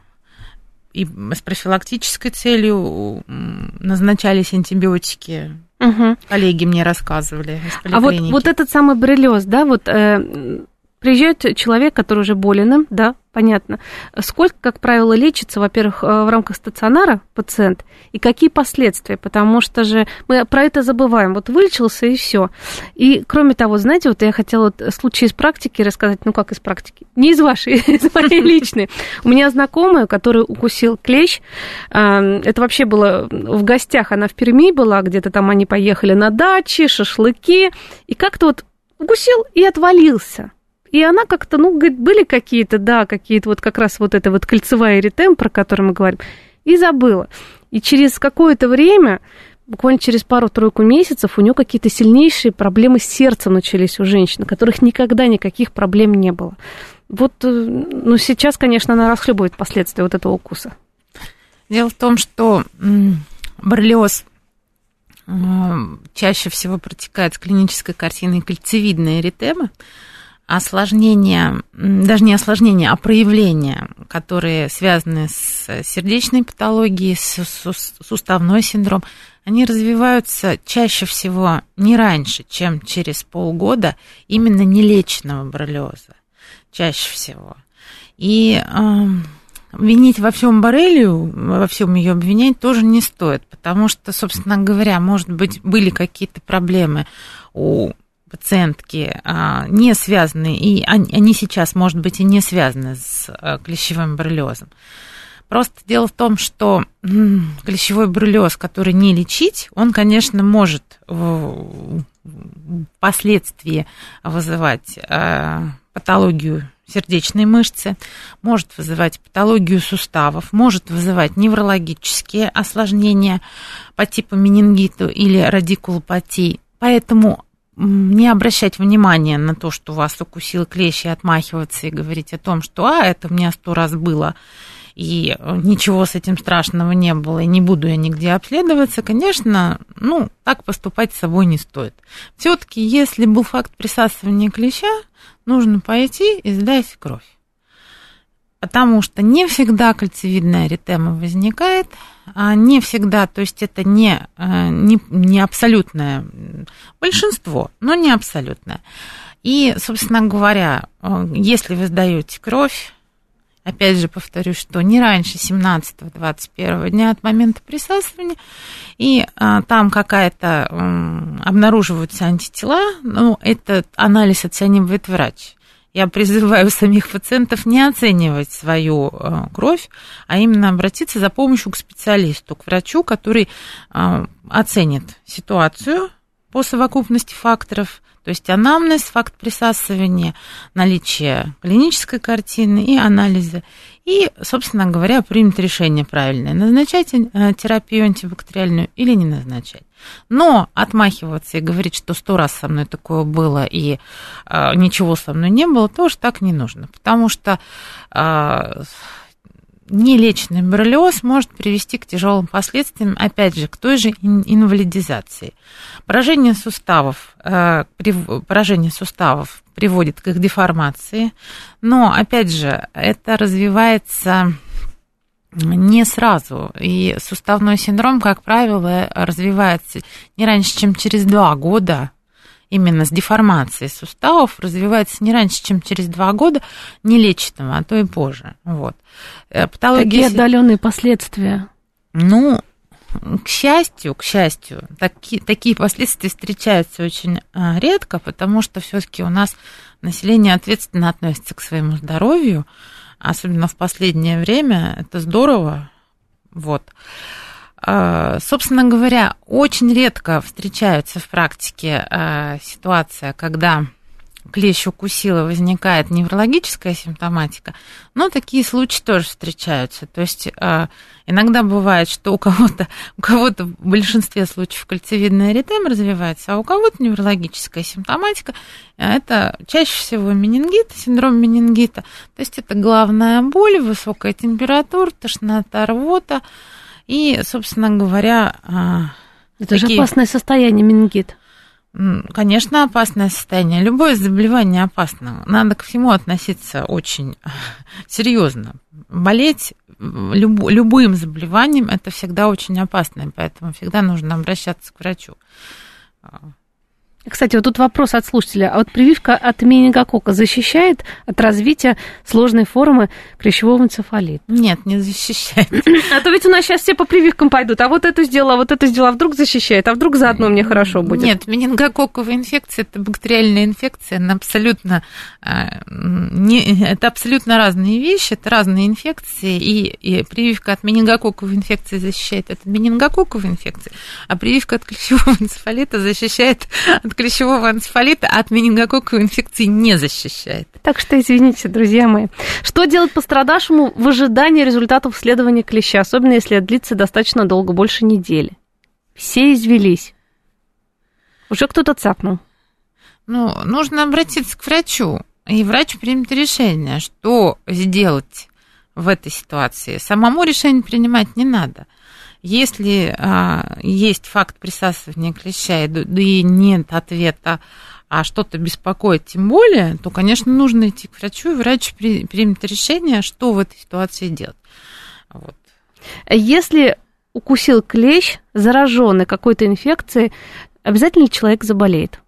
и с профилактической целью назначались антибиотики. Угу. Коллеги мне рассказывали из поликлиники. А вот, вот этот самый боррелиоз, да, вот э, приезжает человек, который уже болен им, да, понятно. Сколько, как правило, лечится, во-первых, в рамках стационара пациент, и какие последствия, потому что же мы про это забываем. Вот вылечился, и все. И, кроме того, знаете, вот я хотела вот случай из практики рассказать, ну, как из практики, не из вашей, из моей личной. У меня знакомая, которую укусил клещ, это вообще было в гостях, она в Перми была, где-то там они поехали на даче, шашлыки, и как-то вот укусил и отвалился. И она как-то, ну, говорит, были какие-то, да, какие-то вот как раз вот эта вот кольцевая эритема, про которую мы говорим, и забыла. И через какое-то время, буквально через пару-тройку месяцев, у нее какие-то сильнейшие проблемы с сердцем начались у женщин, у которых никогда никаких проблем не было. Вот, ну, сейчас, конечно, она расхлебывает последствия вот этого укуса. Дело в том, что боррелиоз чаще всего протекает с клинической картиной кольцевидной эритемы. Осложнения, даже не осложнения, а проявления, которые связаны с сердечной патологией, с суставной синдром, они развиваются чаще всего не раньше, чем через полгода именно нелеченного боррелиоза. Чаще всего. И э, винить во всем боррелию, во всем ее обвинять тоже не стоит, потому что, собственно говоря, может быть, были какие-то проблемы у пациентки, не связаны, и они сейчас, может быть, и не связаны с клещевым боррелиозом. Просто дело в том, что клещевой боррелиоз, который не лечить, он, конечно, может впоследствии вызывать патологию сердечной мышцы, может вызывать патологию суставов, может вызывать неврологические осложнения по типу менингиту или радикулопатии. Поэтому не обращать внимания на то, что вас укусил клещ, и отмахиваться и говорить о том, что «а, это у меня сто раз было, и ничего с этим страшного не было, и не буду я нигде обследоваться», конечно, ну, так поступать с собой не стоит. Все-таки, если был факт присасывания клеща, нужно пойти и сдать кровь. Потому что не всегда кольцевидная эритема возникает, а не всегда, то есть это не, не, не абсолютное большинство, но не абсолютное. И, собственно говоря, если вы сдаете кровь, опять же повторюсь, что не раньше семнадцатого-двадцать первого дня от момента присасывания, и а, там какая-то м, обнаруживаются антитела, ну, этот анализ оценивает врач. Я призываю самих пациентов не оценивать свою э, кровь, а именно обратиться за помощью к специалисту, к врачу, который э, оценит ситуацию по совокупности факторов, то есть анамнез, факт присасывания, наличие клинической картины и анализы. И, собственно говоря, примет решение правильное, назначать терапию антибактериальную или не назначать. Но отмахиваться и говорить, что сто раз со мной такое было и э, ничего со мной не было, тоже так не нужно, потому что э, нелеченный боррелиоз может привести к тяжелым последствиям, опять же, к той же инвалидизации. Поражение суставов, э, поражение суставов приводит к их деформации, но, опять же, это развивается не сразу, и суставной синдром, как правило, развивается не раньше, чем через два года, именно с деформацией суставов, развивается не раньше, чем через два года нелеченного, а то и позже. Вот. Патология... Какие отдаленные последствия? Ну, к счастью, к счастью, таки, такие последствия встречаются очень редко, потому что все-таки у нас население ответственно относится к своему здоровью, особенно в последнее время, это здорово. Вот. Собственно говоря, очень редко встречаются в практике ситуация, когда клещ укусил и возникает неврологическая симптоматика, но такие случаи тоже встречаются. То есть иногда бывает, что у кого-то, у кого-то в большинстве случаев кольцевидная эритема развивается, а у кого-то неврологическая симптоматика. Это чаще всего менингит, синдром менингита. То есть это головная боль, высокая температура, тошнота, рвота. И, собственно говоря... Это такие... же опасное состояние, менингит. Конечно, опасное состояние. Любое заболевание опасно. Надо ко всему относиться очень серьезно. Болеть люб, любым заболеванием – это всегда очень опасно, поэтому всегда нужно обращаться к врачу. Кстати, вот тут вопрос от слушателя. А вот прививка от менингококка защищает от развития сложной формы клещевого энцефалита? Нет, не защищает. А то ведь у нас сейчас все по прививкам пойдут. А вот это сделала, а вот это сделала. А вдруг защищает? А вдруг заодно мне хорошо будет? Нет, менингококковая инфекция – это бактериальная инфекция. Она абсолютно, не, это абсолютно разные вещи, это разные инфекции. И, и прививка от менингококковой инфекции защищает от менингококковой инфекции, а прививка от клещевого энцефалита защищает от клещевого энцефалита, от менингококковой инфекции не защищает. Так что извините, друзья мои. Что делать пострадавшему в ожидании результатов исследования клеща, особенно если это длится достаточно долго, больше недели? Все извелись. Уже кто-то цапнул. Ну, нужно обратиться к врачу, и врач примет решение, что сделать в этой ситуации. Самому решение принимать не надо. Если а, есть факт присасывания клеща, и нет ответа, а что-то беспокоит тем более, то, конечно, нужно идти к врачу, и врач при, примет решение, что в этой ситуации делать. Вот. Если укусил клещ, зараженный какой-то инфекцией, обязательно ли человек заболеет?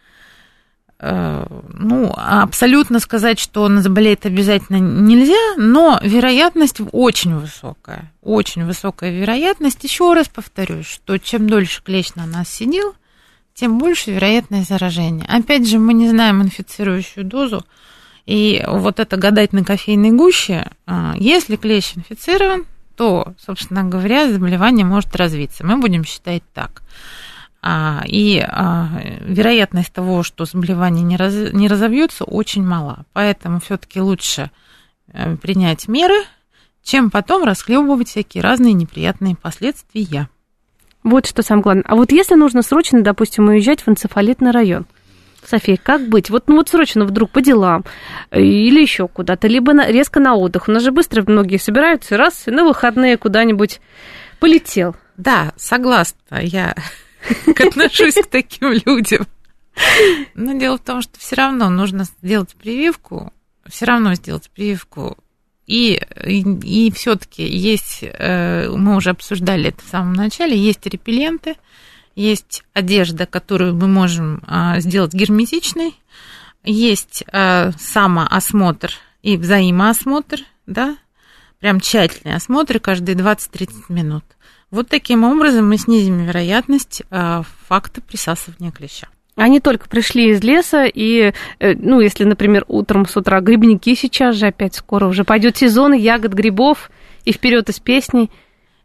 Ну, абсолютно сказать, что он заболеет обязательно нельзя, но вероятность очень высокая, очень высокая вероятность. Еще раз повторюсь, что чем дольше клещ на нас сидел, тем больше вероятность заражения. Опять же, мы не знаем инфицирующую дозу, и вот это гадать на кофейной гуще, если клещ инфицирован, то, собственно говоря, заболевание может развиться. Мы будем считать так. И вероятность того, что заболевание не, раз, не разовьется, очень мала. Поэтому все-таки лучше принять меры, чем потом расхлебывать всякие разные неприятные последствия. Вот что самое главное. А вот если нужно срочно, допустим, уезжать в энцефалитный район, София, как быть? Вот, ну вот срочно вдруг по делам или еще куда-то, либо на, резко на отдых. У нас же быстро многие собираются, и раз, и на выходные куда-нибудь полетел. Да, согласна, я отношусь к таким людям. Но дело в том, что все равно нужно сделать прививку, все равно сделать прививку. И, и, и все-таки есть, мы уже обсуждали это в самом начале, есть репелленты, есть одежда, которую мы можем сделать герметичной, есть самоосмотр и взаимоосмотр, да, прям тщательный осмотр каждые двадцать-тридцать минут. Вот таким образом мы снизим вероятность факта присасывания клеща. Они только пришли из леса, и, ну, если, например, утром с утра грибники сейчас же опять скоро уже пойдет сезон ягод, грибов, и вперед из песней.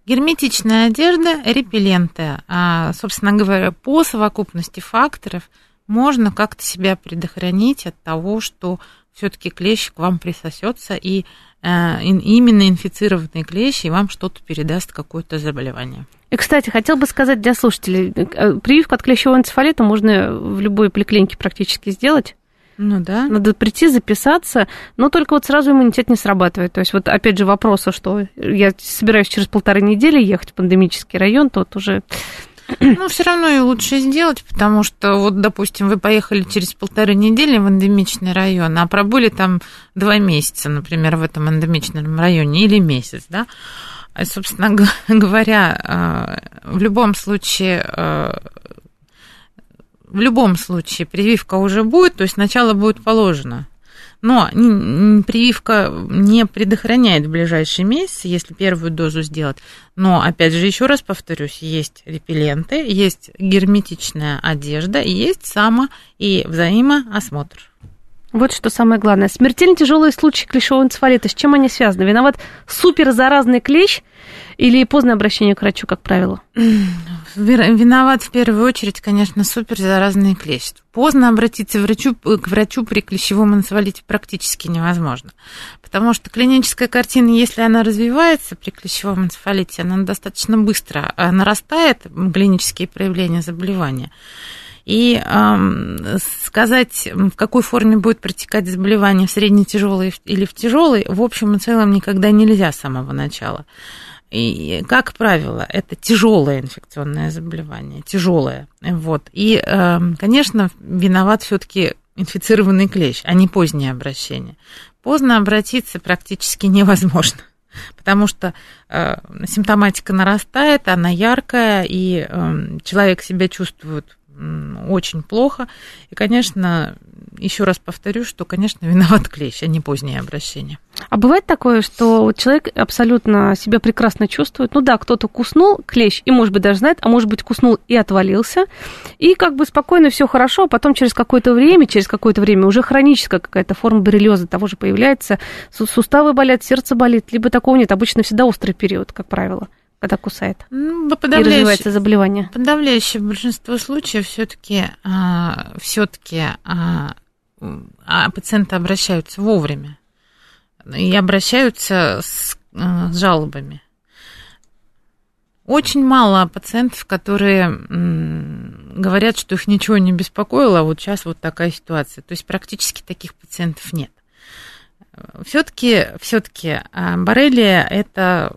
Герметичная одежда, репелленты. А, собственно говоря, по совокупности факторов можно как-то себя предохранить от того, что все-таки клещ к вам присосется, и э, именно инфицированный клещ и вам что-то передаст, какое-то заболевание. И, кстати, хотел бы сказать для слушателей, прививку от клещевого энцефалита можно в любой поликлинике практически сделать. Ну да. Надо прийти, записаться, но только вот сразу иммунитет не срабатывает. То есть вот опять же вопрос, что я собираюсь через полторы недели ехать в пандемический район, то вот уже... Ну, все равно и лучше сделать, потому что, вот, допустим, вы поехали через полторы недели в эндемичный район, а пробыли там два месяца, например, в этом эндемичном районе, или месяц, да. И, собственно говоря, в любом случае, в любом случае прививка уже будет, то есть начало будет положено. Но прививка не предохраняет в ближайшие месяцы, если первую дозу сделать. Но, опять же, еще раз повторюсь, есть репелленты, есть герметичная одежда, и есть само- и взаимоосмотр. Вот что самое главное. Смертельно тяжелые случаи клещевого энцефалита, с чем они связаны? Виноват суперзаразный клещ или позднее обращение к врачу, как правило? Виноват в первую очередь, конечно, суперзаразный клещ. Поздно обратиться к врачу, к врачу при клещевом энцефалите практически невозможно, потому что клиническая картина, если она развивается при клещевом энцефалите, она достаточно быстро нарастает, клинические проявления заболевания. И э, сказать, в какой форме будет протекать заболевание, в средне-тяжелой или в тяжелой, в общем и целом никогда нельзя с самого начала. И, как правило, это тяжелое инфекционное заболевание, тяжелое. Вот. И, э, конечно, виноват все-таки инфицированный клещ, а не позднее обращение. Поздно обратиться практически невозможно, потому что э, симптоматика нарастает, она яркая, и э, человек себя чувствует очень плохо. И, конечно, еще раз повторю, что, конечно, виноват клещ, а не позднее обращение. А бывает такое, что человек абсолютно себя прекрасно чувствует. Ну да, кто-то куснул клещ, и, может быть, даже знает, а может быть, куснул и отвалился, и как бы спокойно все хорошо, а потом через какое-то время, через какое-то время уже хроническая какая-то форма боррелиоза того же появляется, суставы болят, сердце болит, либо такого нет. Обычно всегда острый период, как правило, когда кусает, ну, и развивается заболевание. Подавляющее большинство случаев все-таки а, все-таки а, а пациенты обращаются вовремя и обращаются с, а, с жалобами. Очень мало пациентов, которые м, говорят, что их ничего не беспокоило, а вот сейчас вот такая ситуация. То есть практически таких пациентов нет. Все-таки, все-таки боррелия – это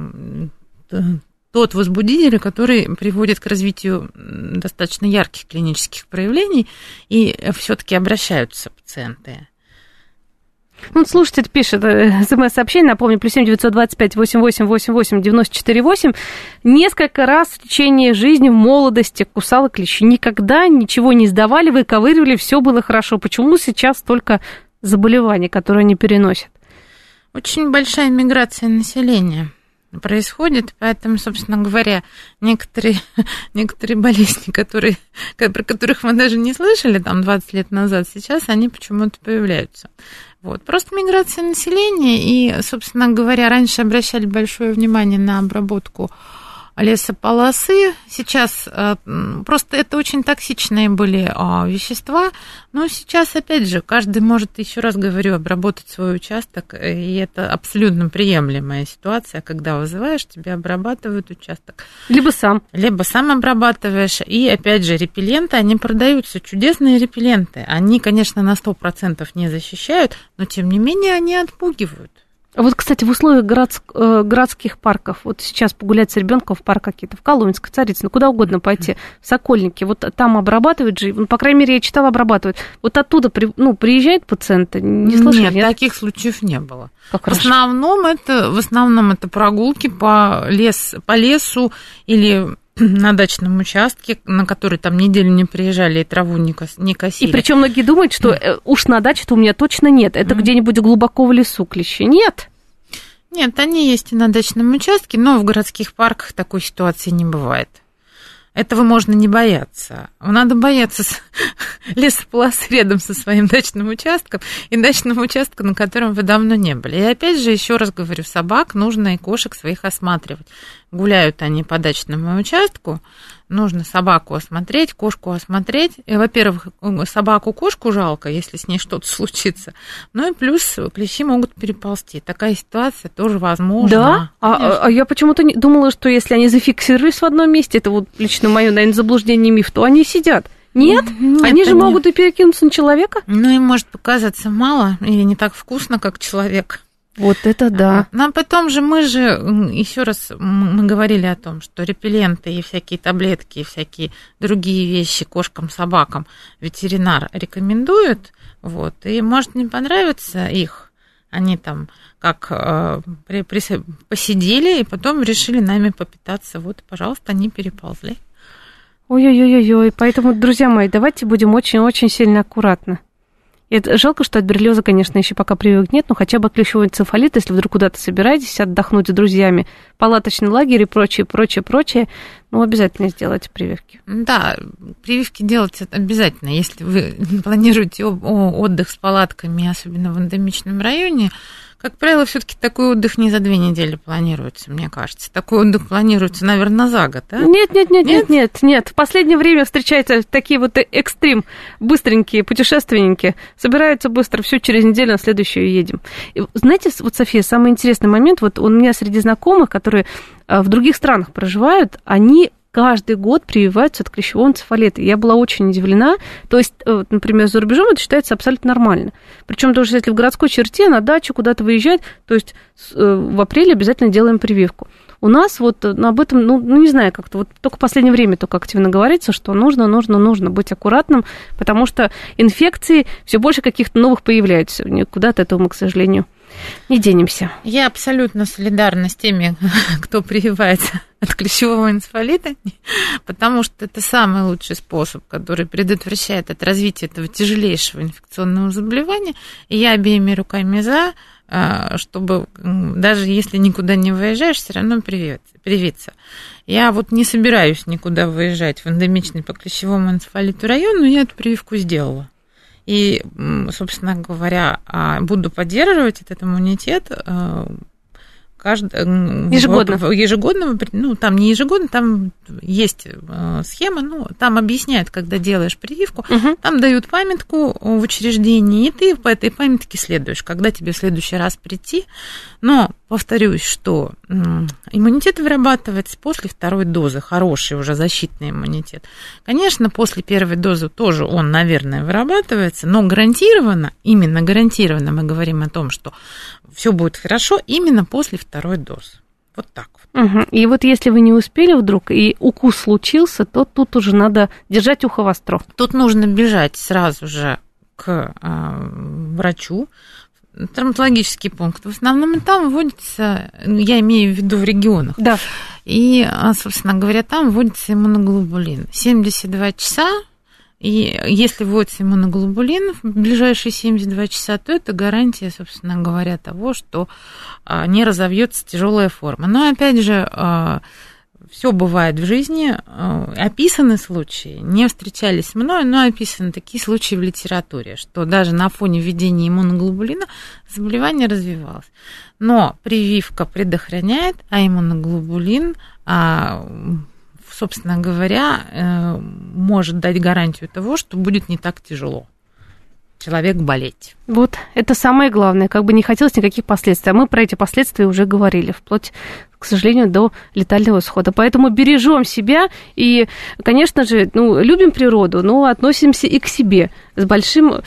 тот возбудитель, который приводит к развитию достаточно ярких клинических проявлений, и все-таки обращаются пациенты. Ну, слушатель пишет смс-сообщение, напомню, плюс семь девятьсот двадцать пять восемьдесят восемь восемьдесят восемь девяносто четыре восемь. Несколько раз в течение жизни в молодости кусала клещи. Никогда ничего не сдавали, выковыривали, все было хорошо. Почему сейчас столько заболеваний, которые они переносят? Очень большая миграция населения происходит, поэтому, собственно говоря, некоторые, некоторые болезни, которые, про которых мы даже не слышали там двадцать лет назад, сейчас они почему-то появляются. Вот. Просто миграция населения, и, собственно говоря, раньше обращали большое внимание на обработку лесополосы. Сейчас просто это очень токсичные были вещества, но сейчас, опять же, каждый может, еще раз говорю, обработать свой участок, и это абсолютно приемлемая ситуация, когда вызываешь, тебе обрабатывают участок. Либо сам. Либо сам обрабатываешь, и, опять же, репелленты, они продаются, чудесные репелленты. Они, конечно, на сто процентов не защищают, но, тем не менее, они отпугивают. Вот, кстати, в условиях городск, э, городских парков, вот сейчас погулять с ребенком в парк какие-то, в Коломенск, в Царицыно, куда угодно пойти, в Сокольники, вот там обрабатывают же, ну, по крайней мере, я читала, обрабатывают. Вот оттуда, при, ну, приезжают пациенты, не слышали? Нет, нет, таких случаев не было. Как в хорошо. основном это, в основном это прогулки по, лес, по лесу или на дачном участке, на который там неделю не приезжали и траву не, кос, не косили. И причем многие думают, что mm. уж на даче-то у меня точно нет. Это mm. где-нибудь глубоко в лесу клещи. Нет. Нет, они есть и на дачном участке, но в городских парках такой ситуации не бывает. Этого можно не бояться. Надо бояться лесополосы рядом со своим дачным участком и дачным участком, на котором вы давно не были. И опять же, еще раз говорю, собак нужно и кошек своих осматривать. гуляют они по дачному участку, нужно собаку осмотреть, кошку осмотреть. И, во-первых, собаку-кошку жалко, если с ней что-то случится. Ну и плюс клещи могут переползти. Такая ситуация тоже возможна. Да? А, а я почему-то не, думала, что если они зафиксировались в одном месте, это вот лично мое, наверное, заблуждение, миф, то они сидят. Нет? Нет, они же не... могут и перекинуться на человека? Ну, им может показаться мало или не так вкусно, как человек. Вот это да. Ну, а потом же мы же, еще раз, мы говорили о том, что репелленты и всякие таблетки, и всякие другие вещи кошкам, собакам ветеринар рекомендует, вот, и может не понравиться их. Они там как э, при, при, посидели и потом решили нами попитаться. Вот, пожалуйста, они переползли. Ой-ой-ой-ой, поэтому, друзья мои, давайте будем очень-очень сильно аккуратны. Это жалко, что от берлиоза, конечно, еще пока прививок нет, но хотя бы клещевой энцефалит, если вдруг куда-то собираетесь отдохнуть с друзьями, палаточный лагерь и прочее, прочее, прочее, ну, обязательно сделайте прививки. Да, прививки делать обязательно, если вы планируете отдых с палатками, особенно в эндемичном районе. Как правило, все-таки такой отдых не за две недели планируется, мне кажется. Такой отдых планируется, наверное, за год, да? Нет, нет, нет, нет, нет, нет. В последнее время встречаются такие вот экстрим, быстренькие путешественники, собираются быстро, все через неделю на следующую едем. И, знаете, вот, София, самый интересный момент, вот у меня среди знакомых, которые в других странах проживают, они каждый год прививаются от клещевого энцефалита. Я была очень удивлена. То есть, например, за рубежом это считается абсолютно нормально. Причем даже если в городской черте, на дачу куда-то выезжать, то есть в апреле обязательно делаем прививку. У нас вот об этом, ну, ну не знаю, как-то вот только в последнее время только активно говорится, что нужно, нужно, нужно быть аккуратным, потому что инфекции все больше каких-то новых появляются. Никуда от этого мы, к сожалению, не денемся. Я абсолютно солидарна с теми, кто прививается от клещевого энцефалита, потому что это самый лучший способ, который предотвращает от развития этого тяжелейшего инфекционного заболевания. И я обеими руками за, чтобы даже если никуда не выезжаешь, все равно привиться. Я вот не собираюсь никуда выезжать в эндемичный по клещевому энцефалиту район, но я эту прививку сделала. И, собственно говоря, буду поддерживать этот иммунитет каждый, ежегодно. ежегодно, ну, там не ежегодно, там есть схема, ну, там объясняют, когда делаешь прививку, угу. Там дают памятку в учреждении, и ты по этой памятке следуешь, когда тебе в следующий раз прийти. Но повторюсь, что иммунитет вырабатывается после второй дозы, хороший уже защитный иммунитет. Конечно, после первой дозы тоже он, наверное, вырабатывается, но гарантированно, именно гарантированно мы говорим о том, что все будет хорошо именно после второй дозы. Вот так вот. Угу. И вот если вы не успели вдруг, и укус случился, то тут уже надо держать ухо востро. Тут нужно бежать сразу же к э, врачу. Травматологический пункт. В основном там вводится, я имею в виду в регионах, да. И, собственно говоря, там вводится иммуноглобулин. семьдесят два часа, и если вводится иммуноглобулин в ближайшие семьдесят два часа, то это гарантия, собственно говоря, того, что не разовьется тяжелая форма. Но, опять же, все бывает в жизни, описаны случаи, не встречались мной, но описаны такие случаи в литературе, что даже на фоне введения иммуноглобулина заболевание развивалось. Но прививка предохраняет, а иммуноглобулин, собственно говоря, может дать гарантию того, что будет не так тяжело человек болеть. Вот, это самое главное, как бы не хотелось никаких последствий. А мы про эти последствия уже говорили, вплоть, к сожалению, до летального исхода. Поэтому бережем себя и, конечно же, ну, любим природу, но относимся и к себе с большим...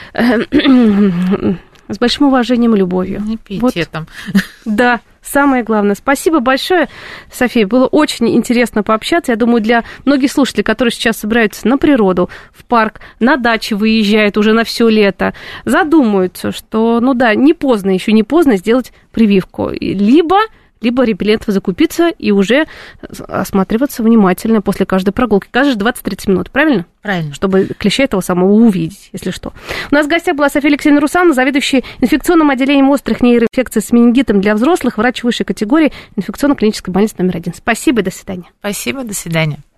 с большим уважением и любовью. Пиететом. Вот. Да, самое главное. Спасибо большое, София. Было очень интересно пообщаться. Я думаю, для многих слушателей, которые сейчас собираются на природу, в парк, на даче выезжают уже на все лето, задумаются, что, ну да, не поздно, еще не поздно сделать прививку. Либо... либо репеллентов закупиться и уже осматриваться внимательно после каждой прогулки. Каждые двадцать-тридцать минут, правильно? Правильно. Чтобы клеща этого самого увидеть, если что. У нас в гостях была София Алексеевна Русанова, заведующая инфекционным отделением острых нейроинфекций с менингитом для взрослых, врач высшей категории инфекционно-клинической больницы номер один. Спасибо и до свидания. Спасибо, до свидания.